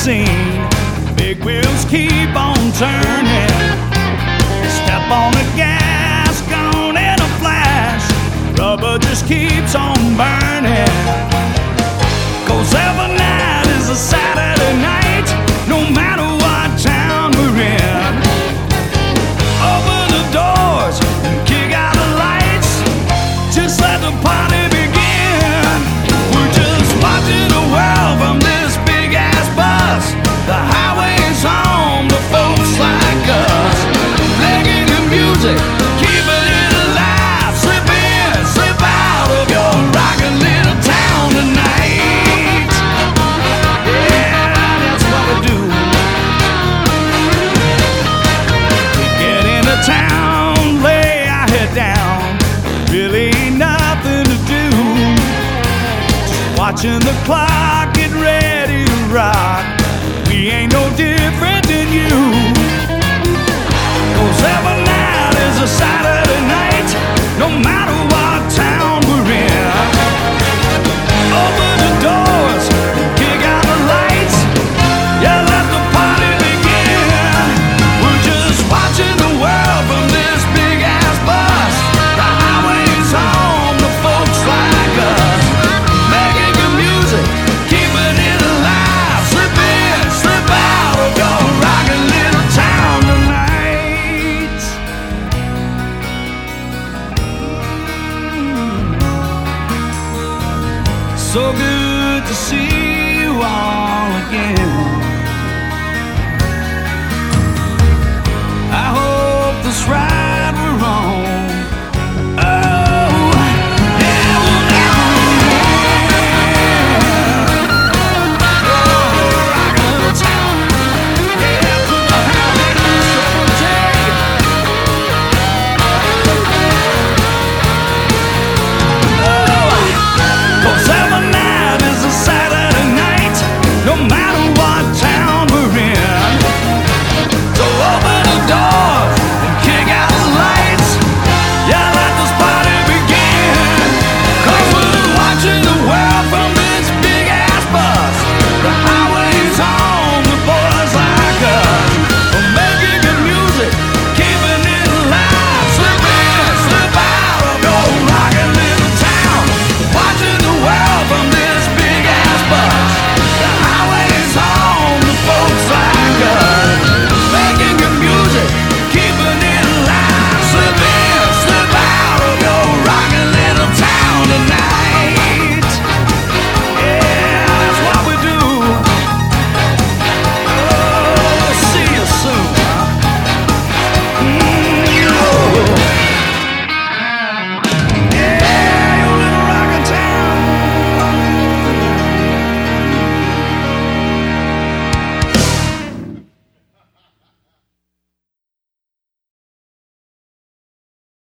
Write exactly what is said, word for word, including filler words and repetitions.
scene. Big wheels keep on turning. Step on the gas, gone in a flash. Rubber just keeps on burning. 'Cause every night is a Saturday night, no matter what town we're in. Open the doors and kick out the lights. Just let the party begin. We're just watching the world from this big ass bus. The highway's home to folks like us. Playing the music, keeping it alive. Slip in, slip out of your rockin' little town tonight. Yeah, that's what we do. We get into town, lay our head down. Really ain't nothing to do. Just watching the clock get ready to rock. We ain't no different than you. 'Cause every night is a Saturday night, no matter what.